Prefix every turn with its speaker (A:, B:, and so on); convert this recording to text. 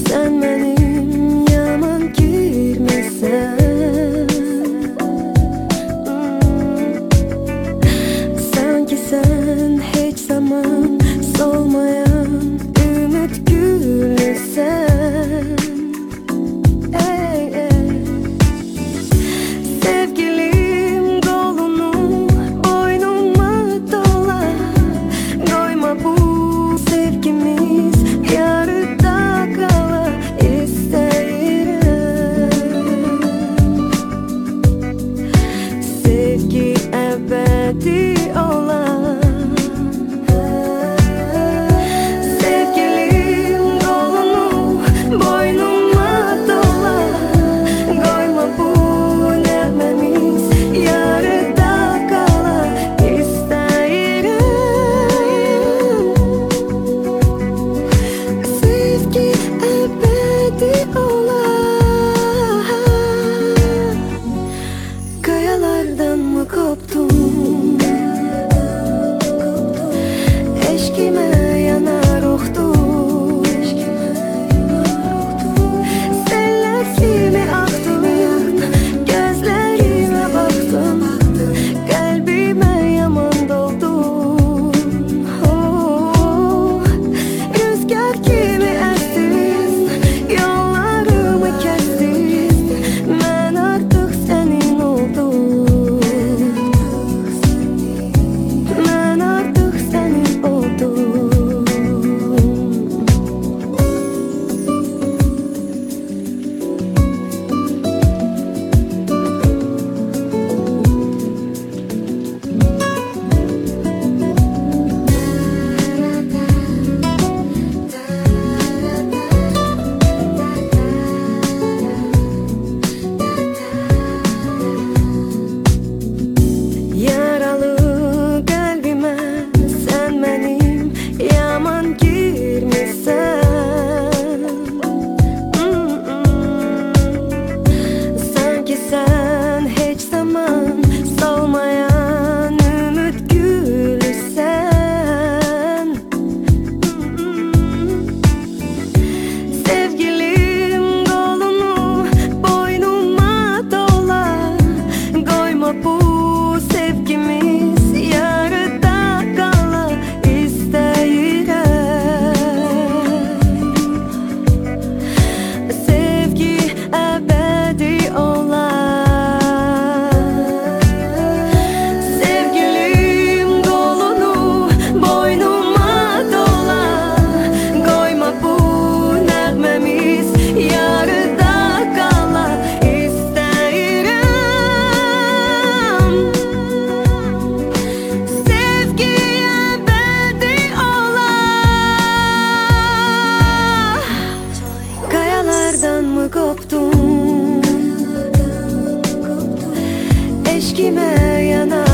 A: sen benim yaman girmesen. Sanki sen hiç zaman solmayan ümit gülüsen. Sevgilim kolunu boynuma dola, koyma bu sevgimiz yarıda kala isterim. Sevgi ebedi olan. Sevgilim kolunu boynuma dola, koyma bu nefemiz yarıda kala isterim. Sevgi ebedi olan. Kayalardan mı koptum? Eşkime yanar ruhtum. Seller kimi aktın, gözlerime baktın, kalbime yaman doldun. Oh, rüzgar kimi estin, yollarımı kestin, ben artık senin oldum. Ben artık senin oldum. Yaralı kalbime sen benim yaman girmesen. Sanki sen hiç zaman solmayan ümit gülüsen. Sevgilim kolunu boynuma dola, koyma bu sevgimiz yarıda kala isterim. Sevgi ebedi olan. Sevgilim kolunu boynuma dola, koyma bu nefemiz yarıda kala isterim. Sevgi ebedi olan. Kayalardan mı koptum? Eşkime yanar